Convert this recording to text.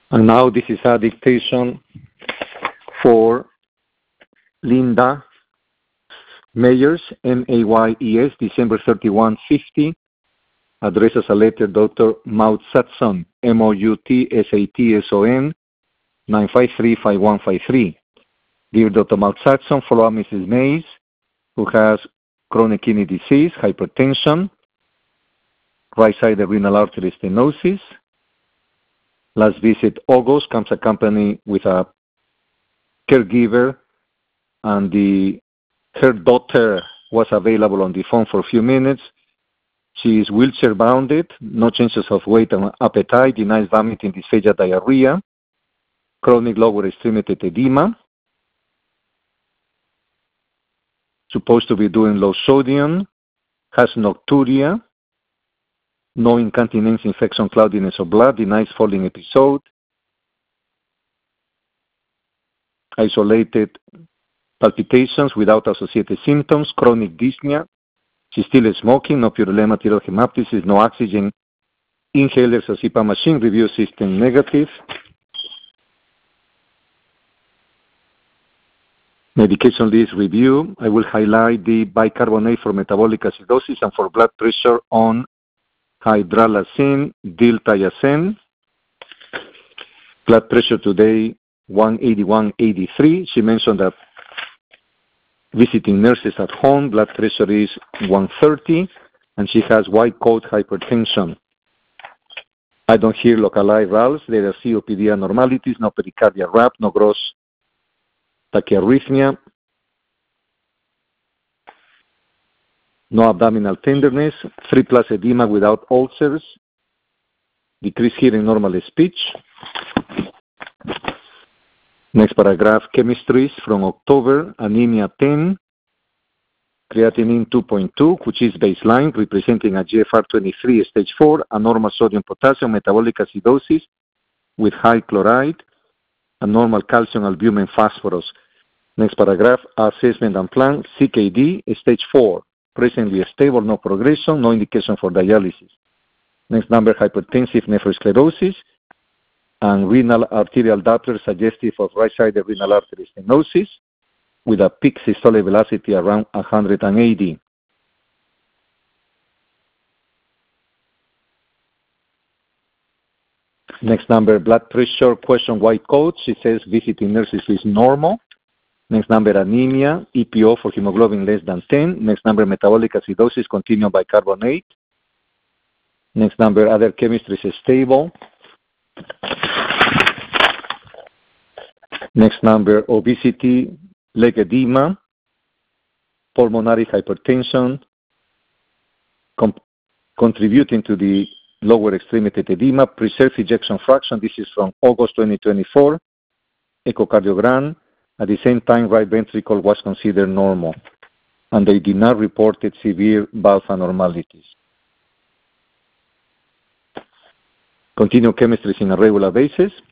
And now this is a dictation for Linda Mayers, Mayes, December 31, 50. Addresses a letter Dr. Moutsatson, Moutsatsson, 953-5153. Dear Dr. Moutsatson, follow up Mrs. Mays, who has chronic kidney disease, hypertension, right-sided renal artery stenosis. Last visit August, comes accompanied with a caregiver, and her daughter was available on the phone for a few minutes. She is wheelchair-bounded, no changes of weight and appetite, denies vomiting, dysphagia, diarrhea, chronic lower extremity edema, supposed to be doing low sodium, has nocturia, no incontinence, infection, cloudiness of blood, denies falling episode, isolated palpitations without associated symptoms, chronic dyspnea. She's still smoking, no purulema, thyroid hemoptysis, no oxygen inhalers or CPAP machine, review system negative. Medication list review. I will highlight the bicarbonate for metabolic acidosis and for blood pressure on hydralazine, diltiazem. Blood pressure today 181/83. She mentioned that visiting nurses at home, blood pressure is 130, and she has white coat hypertension. I don't hear localized RALs. There are COPD abnormalities, no pericardial rap, no gross tachyarrhythmia, no abdominal tenderness, 3+ edema without ulcers, decreased hearing, normal speech. Next paragraph, chemistries from October, anemia 10, creatinine 2.2, which is baseline, representing a GFR 23 stage 4, abnormal sodium potassium, metabolic acidosis with high chloride, abnormal calcium, albumin, phosphorus. Next paragraph, assessment and plan, CKD stage 4, presently stable, no progression, no indication for dialysis. Next number, hypertensive nephrosclerosis, and renal arterial Doppler suggestive of right-sided renal artery stenosis with a peak systolic velocity around 180. Next number, blood pressure, question white coat. She says visiting nurses is normal. Next number, anemia, EPO for hemoglobin less than 10. Next number, metabolic acidosis, continuum bicarbonate. Next number, other chemistry is stable. Next number, obesity, leg edema, pulmonary hypertension, contributing to the lower extremity edema, preserved ejection fraction. This is from August 2024, echocardiogram. At the same time, right ventricle was considered normal, and they did not report severe valve abnormalities. Continue chemistries on a regular basis.